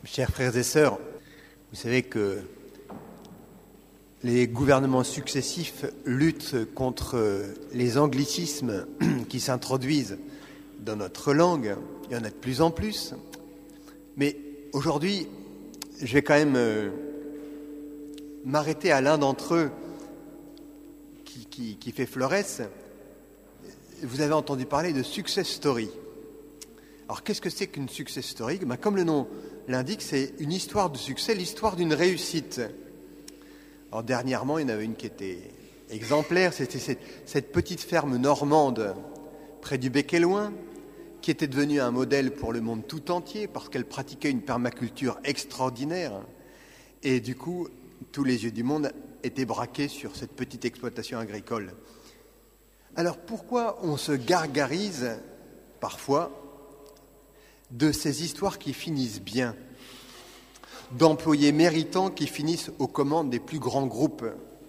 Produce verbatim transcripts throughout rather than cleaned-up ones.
Chers frères et sœurs, vous savez que les gouvernements successifs luttent contre les anglicismes qui s'introduisent dans notre langue. Il y en a de plus en plus. Mais aujourd'hui, je vais quand même euh, m'arrêter à l'un d'entre eux qui, qui, qui fait florès. Vous avez entendu parler de success story. Alors, qu'est-ce que c'est qu'une success story ? Ben, comme le nom l'indique, c'est une histoire de succès, l'histoire d'une réussite. Alors, dernièrement, il y en avait une qui était exemplaire. C'était cette, cette petite ferme normande près du Bec-et-Loing, qui était devenue un modèle pour le monde tout entier parce qu'elle pratiquait une permaculture extraordinaire. Et du coup, tous les yeux du monde étaient braqués sur cette petite exploitation agricole. Alors, pourquoi on se gargarise parfois de ces histoires qui finissent bien, d'employés méritants qui finissent aux commandes des plus grands groupes?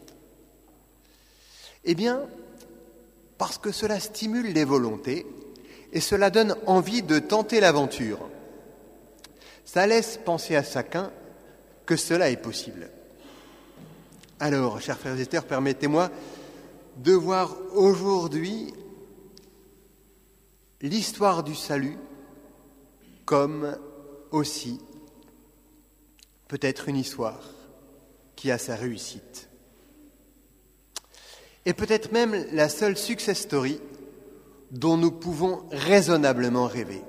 Eh bien, parce que cela stimule les volontés et cela donne envie de tenter l'aventure. Ça laisse penser à chacun que cela est possible. Alors, chers frères et sœurs, permettez-moi de voir aujourd'hui l'histoire du salut comme aussi peut-être une histoire qui a sa réussite. Et peut-être même la seule success story dont nous pouvons raisonnablement rêver.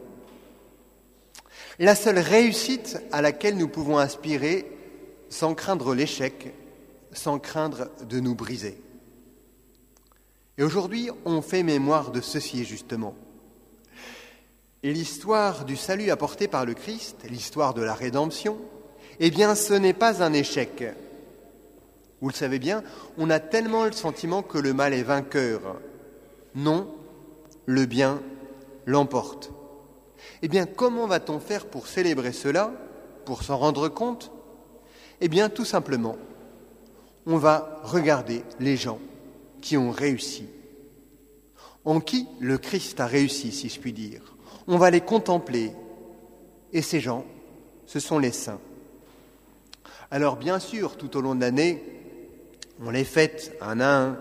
La seule réussite à laquelle nous pouvons aspirer sans craindre l'échec, sans craindre de nous briser. Et aujourd'hui, on fait mémoire de ceci justement. Et l'histoire du salut apporté par le Christ, l'histoire de la rédemption, eh bien, ce n'est pas un échec. Vous le savez bien, on a tellement le sentiment que le mal est vainqueur. Non, le bien l'emporte. Eh bien, comment va-t-on faire pour célébrer cela, pour s'en rendre compte ? Eh bien, tout simplement, on va regarder les gens qui ont réussi. En qui le Christ a réussi, si je puis dire. On va les contempler. Et ces gens, ce sont les saints. Alors, bien sûr, tout au long de l'année, on les fête un à un.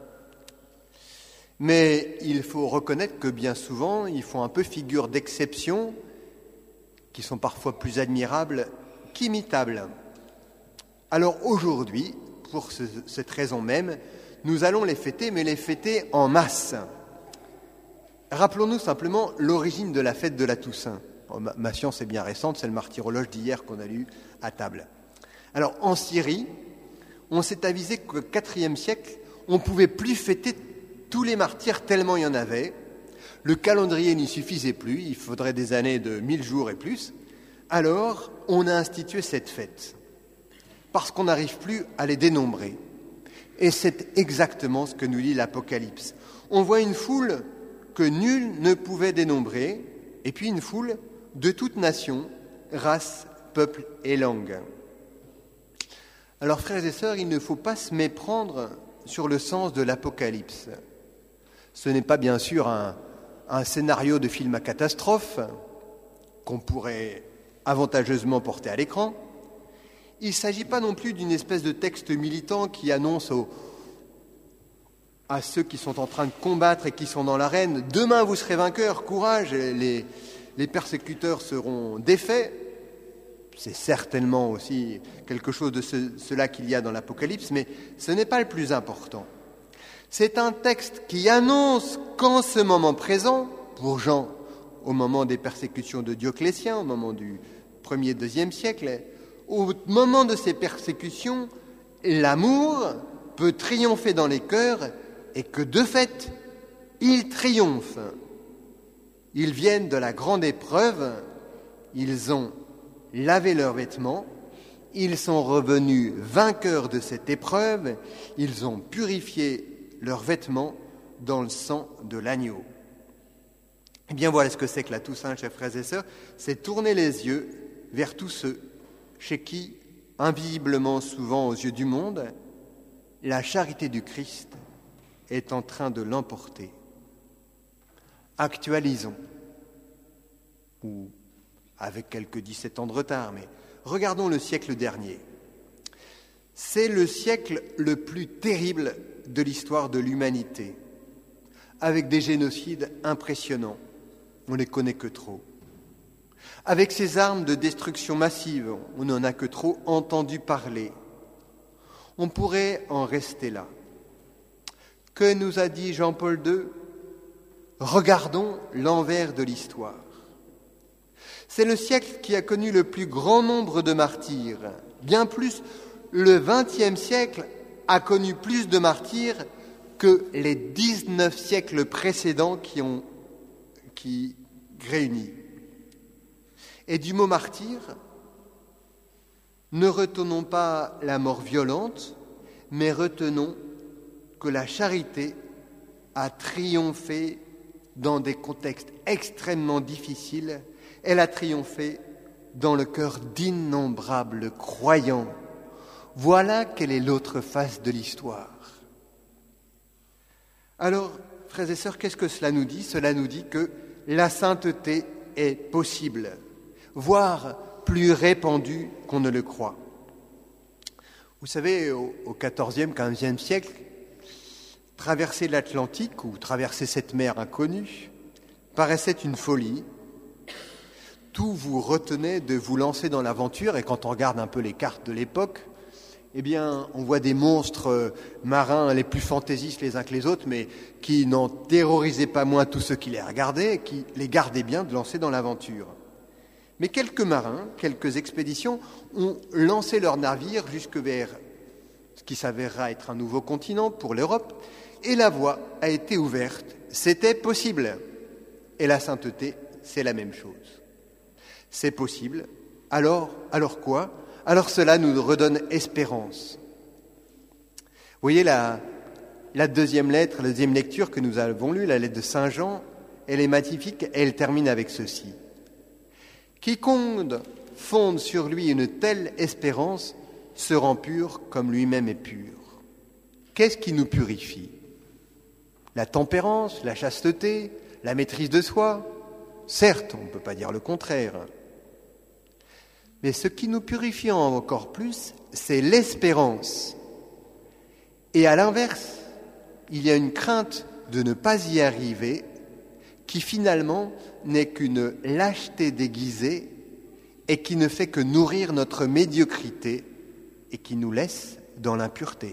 Mais il faut reconnaître que bien souvent, ils font un peu figure d'exception, qui sont parfois plus admirables qu'imitables. Alors aujourd'hui, pour ce, cette raison même, nous allons les fêter, mais les fêter en masse. Rappelons-nous simplement l'origine de la fête de la Toussaint. Oh, ma, ma science est bien récente, c'est le martyrologe d'hier qu'on a lu à table. Alors, en Syrie, on s'est avisé qu'au quatrième siècle, on ne pouvait plus fêter tous les martyrs tellement il y en avait. Le calendrier n'y suffisait plus, il faudrait des années de mille jours et plus. Alors, on a institué cette fête, parce qu'on n'arrive plus à les dénombrer. Et c'est exactement ce que nous dit l'Apocalypse. On voit une foule que nul ne pouvait dénombrer, et puis une foule de toute nation, race, peuple et langue. Alors, frères et sœurs, il ne faut pas se méprendre sur le sens de l'Apocalypse. Ce n'est pas bien sûr un, un scénario de film à catastrophe qu'on pourrait avantageusement porter à l'écran. Il ne s'agit pas non plus d'une espèce de texte militant qui annonce aux, à ceux qui sont en train de combattre et qui sont dans l'arène « Demain, vous serez vainqueurs, courage, les, les persécuteurs seront défaits ». C'est certainement aussi quelque chose de ce, cela qu'il y a dans l'Apocalypse, mais ce n'est pas le plus important. C'est un texte qui annonce qu'en ce moment présent, pour Jean, au moment des persécutions de Dioclétien, au moment du premier, deuxième siècle, au moment de ces persécutions, l'amour peut triompher dans les cœurs et que, de fait, il triomphe. Ils viennent de la grande épreuve, ils ont lavé leurs vêtements, ils sont revenus vainqueurs de cette épreuve, ils ont purifié leurs vêtements dans le sang de l'agneau. Eh bien, voilà ce que c'est que la Toussaint, chers frères et sœurs, c'est tourner les yeux vers tous ceux chez qui, invisiblement souvent aux yeux du monde, la charité du Christ est en train de l'emporter. Actualisons ou avec quelques dix-sept ans de retard, mais regardons le siècle dernier. C'est le siècle le plus terrible de l'histoire de l'humanité, avec des génocides impressionnants. On ne les connaît que trop. Avec ces armes de destruction massive, on n'en a que trop entendu parler. On pourrait en rester là. Que nous a dit Jean-Paul deux ? Regardons l'envers de l'histoire. C'est le siècle qui a connu le plus grand nombre de martyrs. Bien plus, le vingtième siècle a connu plus de martyrs que les dix-neuf siècles précédents qui ont qui réunis. Et du mot martyr, ne retenons pas la mort violente, mais retenons que la charité a triomphé dans des contextes extrêmement difficiles. Elle a triomphé dans le cœur d'innombrables croyants. Voilà quelle est l'autre face de l'histoire. Alors, frères et sœurs, qu'est-ce que cela nous dit ? Cela nous dit que la sainteté est possible, voire plus répandue qu'on ne le croit. Vous savez, au quatorzième, quinzième siècle, traverser l'Atlantique ou traverser cette mer inconnue paraissait une folie. Tout vous retenait de vous lancer dans l'aventure, et quand on regarde un peu les cartes de l'époque, eh bien, on voit des monstres marins les plus fantaisistes les uns que les autres, mais qui n'en terrorisaient pas moins tous ceux qui les regardaient et qui les gardaient bien de lancer dans l'aventure. Mais quelques marins, quelques expéditions ont lancé leurs navires jusque vers ce qui s'avérera être un nouveau continent pour l'Europe, et la voie a été ouverte. C'était possible. Et la sainteté, c'est la même chose. C'est possible. Alors, alors quoi ? Alors cela nous redonne espérance. Vous voyez la, la deuxième lettre, la deuxième lecture que nous avons lue, la lettre de Saint Jean, elle est magnifique, et elle termine avec ceci. Quiconque fonde sur lui une telle espérance se rend pur comme lui-même est pur. Qu'est-ce qui nous purifie ? La tempérance, la chasteté, la maîtrise de soi ? Certes, on ne peut pas dire le contraire. Mais ce qui nous purifie encore plus, c'est l'espérance. Et à l'inverse, il y a une crainte de ne pas y arriver qui finalement n'est qu'une lâcheté déguisée et qui ne fait que nourrir notre médiocrité et qui nous laisse dans l'impureté.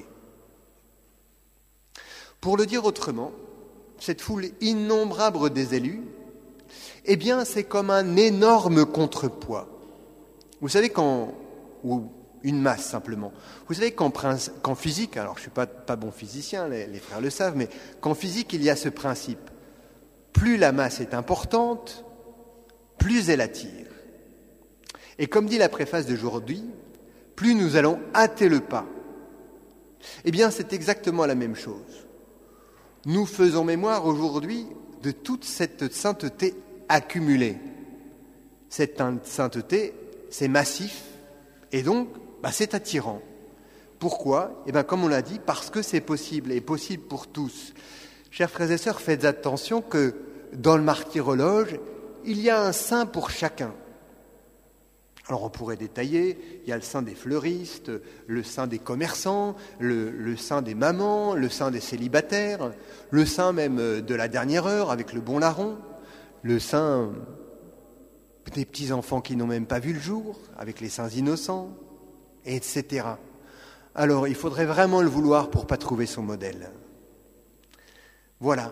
Pour le dire autrement, cette foule innombrable des élus, eh bien, c'est comme un énorme contrepoids. Vous savez, quand, ou une masse simplement, vous savez qu'en, qu'en physique, alors je ne suis pas, pas bon physicien, les, les frères le savent, mais qu'en physique, il y a ce principe. Plus la masse est importante, plus elle attire. Et comme dit la préface d'aujourd'hui, plus nous allons hâter le pas. Eh bien, c'est exactement la même chose. Nous faisons mémoire aujourd'hui de toute cette sainteté accumulée. Cette sainteté, c'est massif et donc bah, c'est attirant. Pourquoi ? Eh bien, comme on l'a dit, parce que c'est possible et possible pour tous. Chers frères et sœurs, faites attention que dans le martyrologe, il y a un saint pour chacun. Alors on pourrait détailler, il y a le saint des fleuristes, le saint des commerçants, le, le saint des mamans, le saint des célibataires, le saint même de la dernière heure avec le bon larron, le saint des petits-enfants qui n'ont même pas vu le jour, avec les saints innocents, et cetera. Alors il faudrait vraiment le vouloir pour ne pas trouver son modèle. Voilà.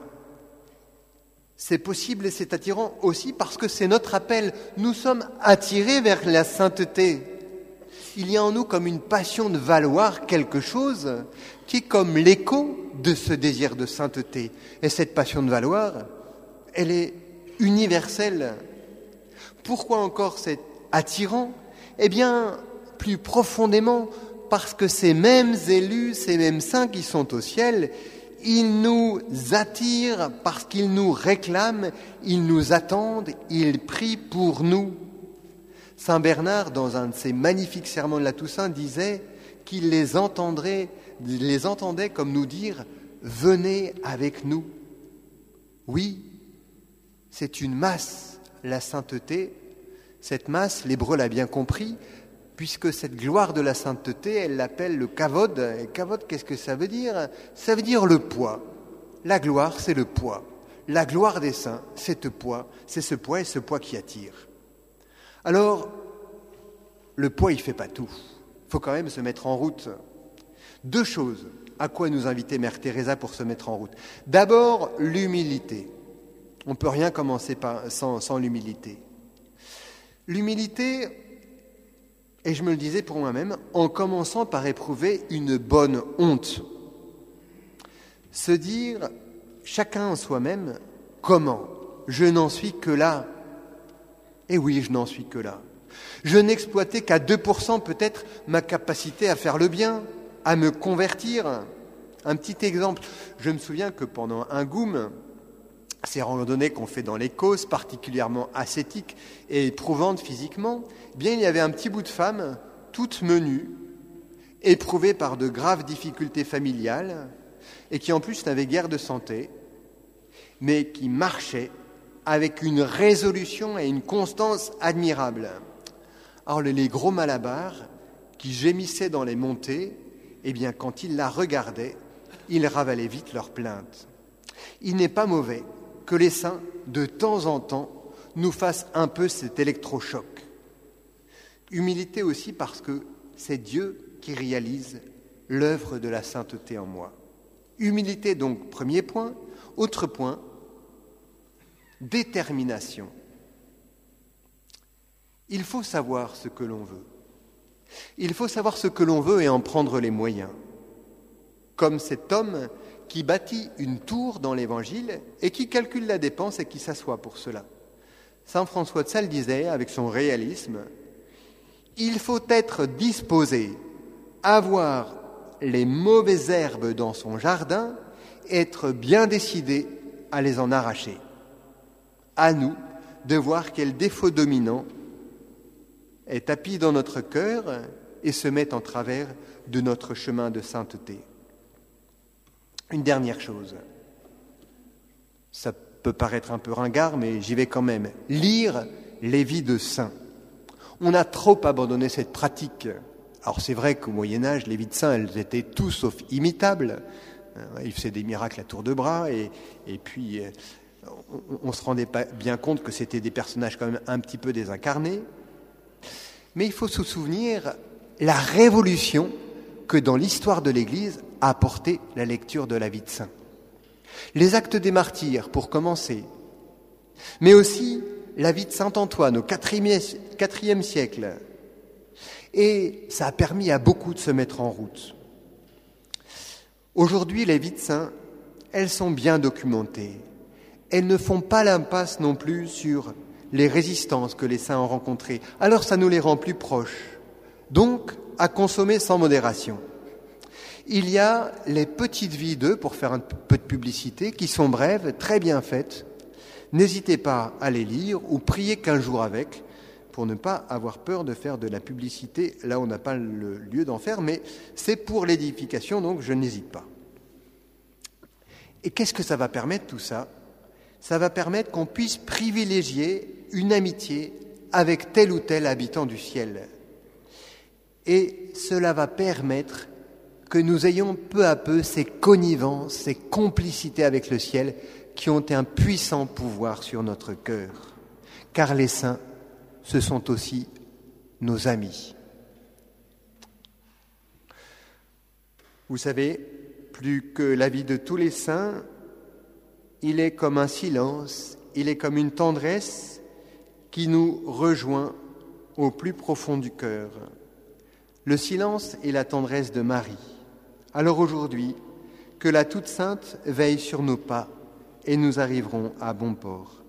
C'est possible et c'est attirant aussi parce que c'est notre appel. Nous sommes attirés vers la sainteté. Il y a en nous comme une passion de valoir quelque chose qui est comme l'écho de ce désir de sainteté. Et cette passion de valoir, elle est universelle. Pourquoi encore c'est attirant ? Eh bien, plus profondément, parce que ces mêmes élus, ces mêmes saints qui sont au ciel, ils nous attirent parce qu'ils nous réclament, ils nous attendent, ils prient pour nous. Saint Bernard, dans un de ses magnifiques sermons de la Toussaint, disait qu'il les entendrait, les entendait comme nous dire « Venez avec nous ». Oui, c'est une masse, la sainteté, Cette masse, l'hébreu l'a bien compris, puisque cette gloire de la sainteté, elle l'appelle le kavod. Et kavod, qu'est-ce que ça veut dire? Ça veut dire le poids. La gloire, c'est le poids. La gloire des saints, c'est ce poids, c'est ce poids et ce poids qui attire. Alors, le poids, il ne fait pas tout. Il faut quand même se mettre en route. Deux choses à quoi nous inviter Mère Teresa pour se mettre en route. D'abord, l'humilité. On ne peut rien commencer par, sans, sans l'humilité. L'humilité, et je me le disais pour moi-même, en commençant par éprouver une bonne honte. Se dire, chacun en soi-même, comment? Je n'en suis que là. Et oui, je n'en suis que là. Je n'exploitais qu'à deux pour cent peut-être ma capacité à faire le bien, à me convertir. Un petit exemple, je me souviens que pendant un goum, ces randonnées qu'on fait dans les Causses, particulièrement ascétiques et éprouvantes physiquement, eh bien il y avait un petit bout de femme, toute menue, éprouvée par de graves difficultés familiales, et qui en plus n'avait guère de santé, mais qui marchait avec une résolution et une constance admirables. Alors les gros malabars, qui gémissaient dans les montées, eh bien quand ils la regardaient, ils ravalaient vite leurs plaintes. Il n'est pas mauvais que les saints, de temps en temps, nous fassent un peu cet électrochoc. Humilité aussi parce que c'est Dieu qui réalise l'œuvre de la sainteté en moi. Humilité donc, premier point. Autre point, détermination. Il faut savoir ce que l'on veut. Il faut savoir ce que l'on veut et en prendre les moyens. Comme cet homme qui bâtit une tour dans l'Évangile et qui calcule la dépense et qui s'assoit pour cela. Saint François de Sales disait, avec son réalisme, « Il faut être disposé à voir les mauvaises herbes dans son jardin, être bien décidé à les en arracher. À nous de voir quel défaut dominant est tapis dans notre cœur et se met en travers de notre chemin de sainteté. » Une dernière chose, ça peut paraître un peu ringard, mais j'y vais quand même. Lire les vies de saints. On a trop abandonné cette pratique. Alors c'est vrai qu'au Moyen-Âge, les vies de saints, elles étaient tout sauf imitables. Ils faisaient des miracles à tour de bras, et, et puis on ne se rendait pas bien compte que c'était des personnages quand même un petit peu désincarnés. Mais il faut se souvenir la révolution que dans l'histoire de l'Église a apporté la lecture de la vie de saint. Les actes des martyrs, pour commencer, mais aussi la vie de saint Antoine au quatrième siècle. Et ça a permis à beaucoup de se mettre en route. Aujourd'hui, les vies de saints, elles sont bien documentées. Elles ne font pas l'impasse non plus sur les résistances que les saints ont rencontrées. Alors ça nous les rend plus proches. Donc, à consommer sans modération. Il y a les petites vies d'eux, pour faire un peu de publicité, qui sont brèves, très bien faites. N'hésitez pas à les lire ou prier qu'un jour avec, pour ne pas avoir peur de faire de la publicité là où on n'a pas le lieu d'en faire, mais c'est pour l'édification, donc je n'hésite pas. Et qu'est-ce que ça va permettre tout ça? Ça va permettre qu'on puisse privilégier une amitié avec tel ou tel habitant du ciel. Et cela va permettre que nous ayons peu à peu ces connivences, ces complicités avec le ciel qui ont un puissant pouvoir sur notre cœur. Car les saints, ce sont aussi nos amis. Vous savez, plus que la vie de tous les saints, il est comme un silence, il est comme une tendresse qui nous rejoint au plus profond du cœur. Le silence et la tendresse de Marie. Alors aujourd'hui, que la Toute Sainte veille sur nos pas et nous arriverons à bon port.